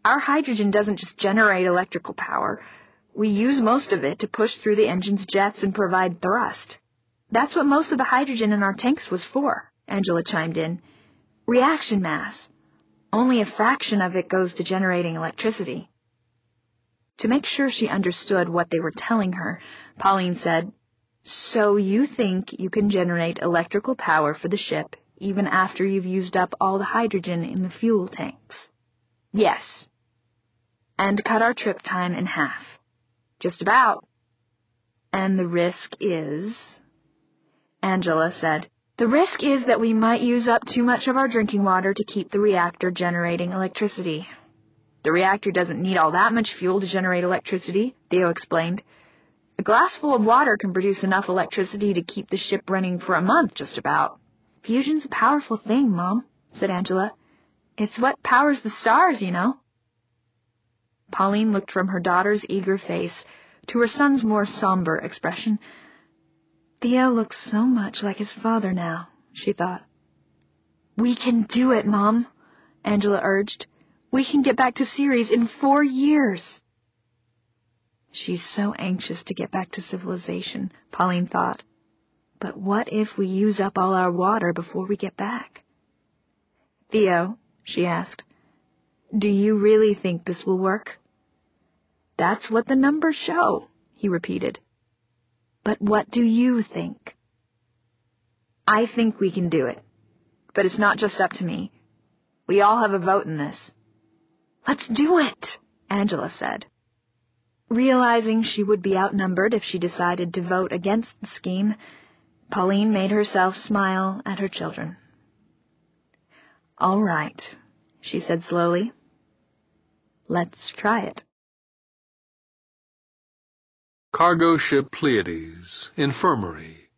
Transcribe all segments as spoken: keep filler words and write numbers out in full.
Our hydrogen doesn't just generate electrical power. We use most of it to push through the engine's jets and provide thrust. That's what most of the hydrogen in our tanks was for, Angela chimed in. Reaction mass. Only a fraction of it goes to generating electricity. To make sure she understood what they were telling her, Pauline said, So you think you can generate electrical power for the ship even after you've used up all the hydrogen in the fuel tanks? Yes. And cut our trip time in half. Just about. And the risk is... Angela said, The risk is that we might use up too much of our drinking water to keep the reactor generating electricity. The reactor doesn't need all that much fuel to generate electricity, Theo explained. A glass full of water can produce enough electricity to keep the ship running for a month, just about. Fusion's a powerful thing, Mom, said Angela. It's what powers the stars, you know. Pauline looked from her daughter's eager face to her son's more somber expression. Theo looks so much like his father now, she thought. We can do it, Mom, Angela urged. We can get back to Ceres in four years. She's so anxious to get back to civilization, Pauline thought. But what if we use up all our water before we get back? Theo, she asked, do you really think this will work? That's what the numbers show, he repeated. But what do you think? I think we can do it. But it's not just up to me. We all have a vote in this. Let's do it, Angela said. Realizing she would be outnumbered if she decided to vote against the scheme, Pauline made herself smile at her children. All right, she said slowly. Let's try it. Cargo ship Pleiades, infirmary.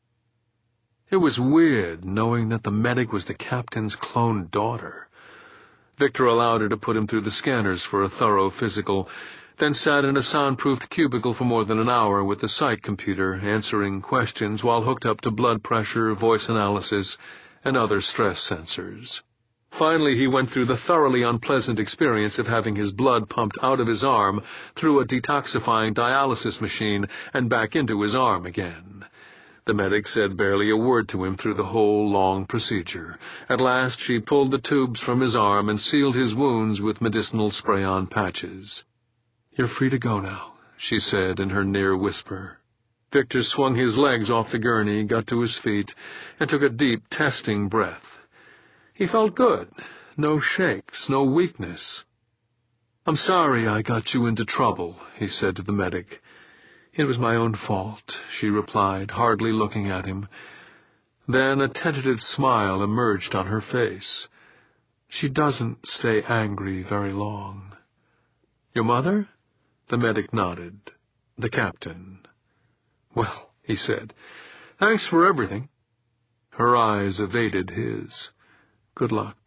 It was weird knowing that the medic was the captain's cloned daughter. Victor allowed her to put him through the scanners for a thorough physical, then sat in a soundproofed cubicle for more than an hour with the psych computer, answering questions while hooked up to blood pressure, voice analysis, and other stress sensors. Finally, he went through the thoroughly unpleasant experience of having his blood pumped out of his arm through a detoxifying dialysis machine and back into his arm again. The medic said barely a word to him through the whole long procedure. At last, she pulled the tubes from his arm and sealed his wounds with medicinal spray-on patches. "You're free to go now," she said in her near whisper. Victor swung his legs off the gurney, got to his feet, and took a deep, testing breath. He felt good. No shakes, no weakness. "I'm sorry I got you into trouble," he said to the medic. "It was my own fault," she replied, hardly looking at him. Then a tentative smile emerged on her face. "She doesn't stay angry very long." "Your mother?" The medic nodded. "The captain." "Well," he said, "thanks for everything." Her eyes evaded his. "Good luck."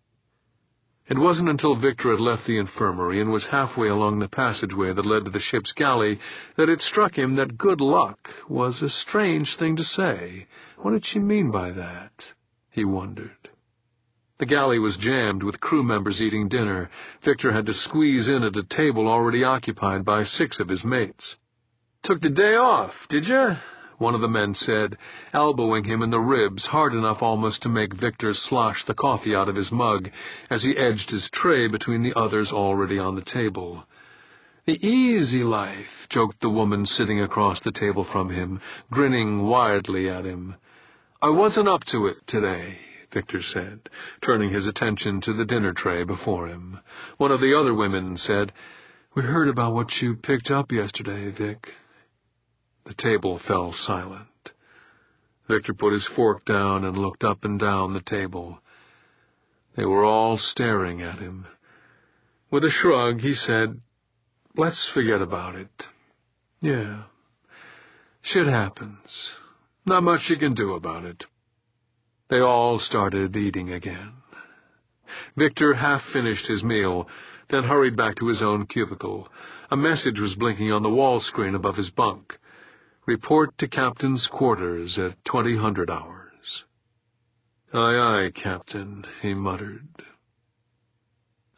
It wasn't until Victor had left the infirmary and was halfway along the passageway that led to the ship's galley that it struck him that good luck was a strange thing to say. What did she mean by that? He wondered. The galley was jammed with crew members eating dinner. Victor had to squeeze in at a table already occupied by six of his mates. "Took the day off, did you?" one of the men said, elbowing him in the ribs hard enough almost to make Victor slosh the coffee out of his mug as he edged his tray between the others already on the table. "The easy life," joked the woman sitting across the table from him, grinning widely at him. "I wasn't up to it today," Victor said, turning his attention to the dinner tray before him. One of the other women said, "We heard about what you picked up yesterday, Vic." The table fell silent. Victor put his fork down and looked up and down the table. They were all staring at him. With a shrug, he said, "Let's forget about it." "Yeah. Shit happens. Not much you can do about it." They all started eating again. Victor half finished his meal, then hurried back to his own cubicle. A message was blinking on the wall screen above his bunk. "Report to Captain's quarters at twenty hundred hours." "Aye, aye, Captain," he muttered.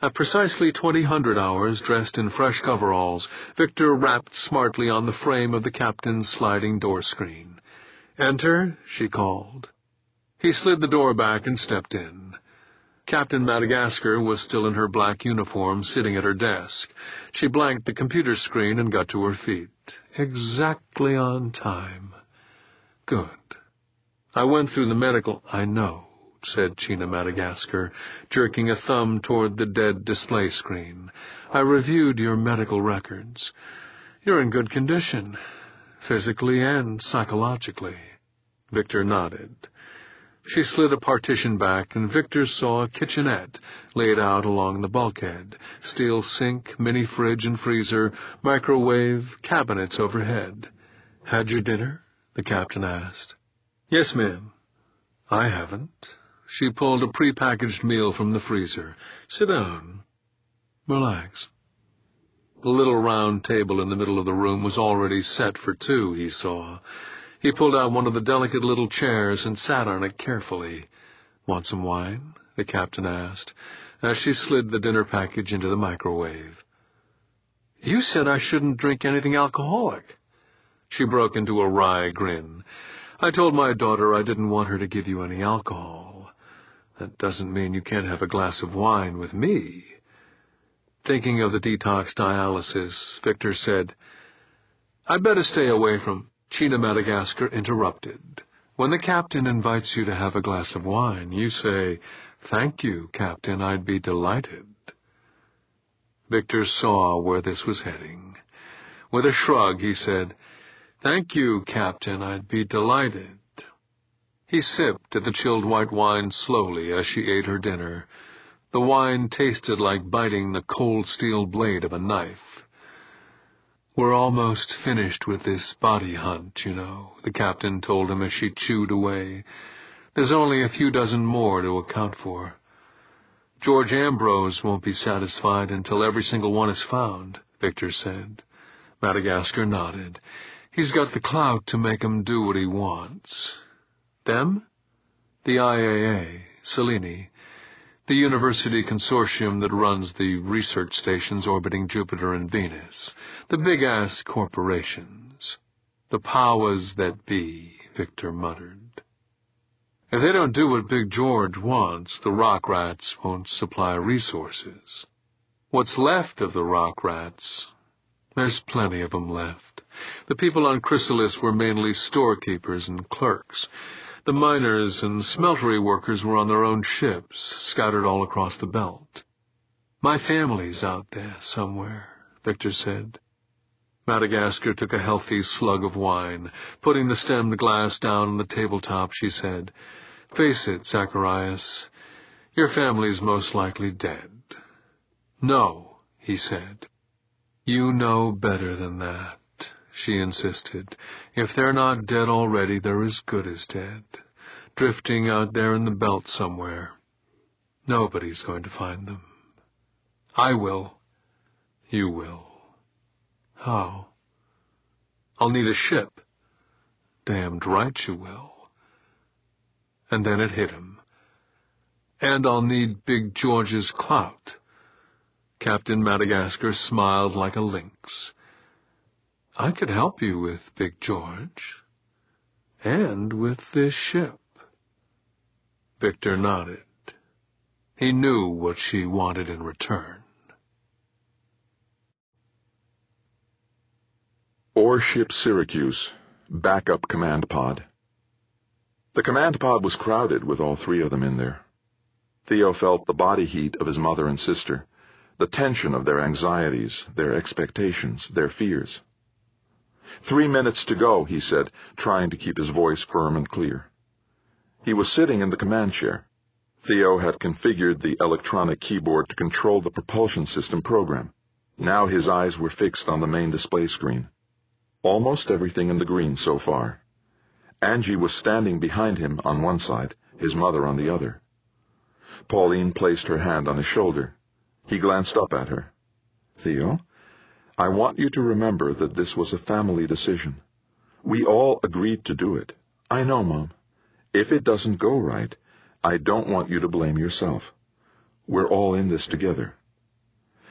At precisely twenty hundred hours, dressed in fresh coveralls, Victor rapped smartly on the frame of the captain's sliding door screen. "Enter," she called. He slid the door back and stepped in. Captain Madagascar was still in her black uniform, sitting at her desk. She blanked the computer screen and got to her feet. Exactly on time. Good. I went through the medical... I know, said Chena Madagascar, jerking a thumb toward the dead display screen. I reviewed your medical records. You're in good condition, physically and psychologically. Victor nodded. She slid a partition back, and Victor saw a kitchenette laid out along the bulkhead, steel sink, mini fridge and freezer, microwave, cabinets overhead. Had your dinner? The captain asked. Yes, ma'am. I haven't. She pulled a prepackaged meal from the freezer. Sit down. Relax. The little round table in the middle of the room was already set for two, he saw. He pulled out one of the delicate little chairs and sat on it carefully. Want some wine? The captain asked, as she slid the dinner package into the microwave. You said I shouldn't drink anything alcoholic. She broke into a wry grin. I told my daughter I didn't want her to give you any alcohol. That doesn't mean you can't have a glass of wine with me. Thinking of the detox dialysis, Victor said, I'd better stay away from... Chena Madagascar interrupted. When the captain invites you to have a glass of wine, you say, Thank you, Captain, I'd be delighted. Victor saw where this was heading. With a shrug, he said, Thank you, Captain, I'd be delighted. He sipped at the chilled white wine slowly as she ate her dinner. The wine tasted like biting the cold steel blade of a knife. We're almost finished with this body hunt, you know, the captain told him as she chewed away. There's only a few dozen more to account for. George Ambrose won't be satisfied until every single one is found, Victor said. Madagascar nodded. He's got the clout to make him do what he wants. Them? The I A A, Selene, the university consortium that runs the research stations orbiting Jupiter and Venus, the big-ass corporations, the powers that be, Victor muttered. If they don't do what Big George wants, the rock rats won't supply resources. What's left of the rock rats? There's plenty of them left. The people on Chrysalis were mainly storekeepers and clerks. The miners and smeltery workers were on their own ships, scattered all across the belt. My family's out there somewhere, Victor said. Madagascar took a healthy slug of wine. Putting the stemmed glass down on the tabletop, she said, Face it, Zacharias, your family's most likely dead. No, he said. You know better than that. She insisted. If they're not dead already, they're as good as dead, drifting out there in the belt somewhere. Nobody's going to find them. I will. You will. How? I'll need a ship. Damned right you will. And then it hit him. And I'll need Big George's clout. Captain Madagascar smiled like a lynx. I could help you with Big George. And with this ship. Victor nodded. He knew what she wanted in return. Warship Syracuse, backup command pod. The command pod was crowded with all three of them in there. Theo felt the body heat of his mother and sister, the tension of their anxieties, their expectations, their fears. Three minutes to go, he said, trying to keep his voice firm and clear. He was sitting in the command chair. Theo had configured the electronic keyboard to control the propulsion system program. Now his eyes were fixed on the main display screen. Almost everything in the green so far. Angie was standing behind him on one side, his mother on the other. Pauline placed her hand on his shoulder. He glanced up at her. Theo? I want you to remember that this was a family decision. We all agreed to do it. I know, Mom. If it doesn't go right, I don't want you to blame yourself. We're all in this together.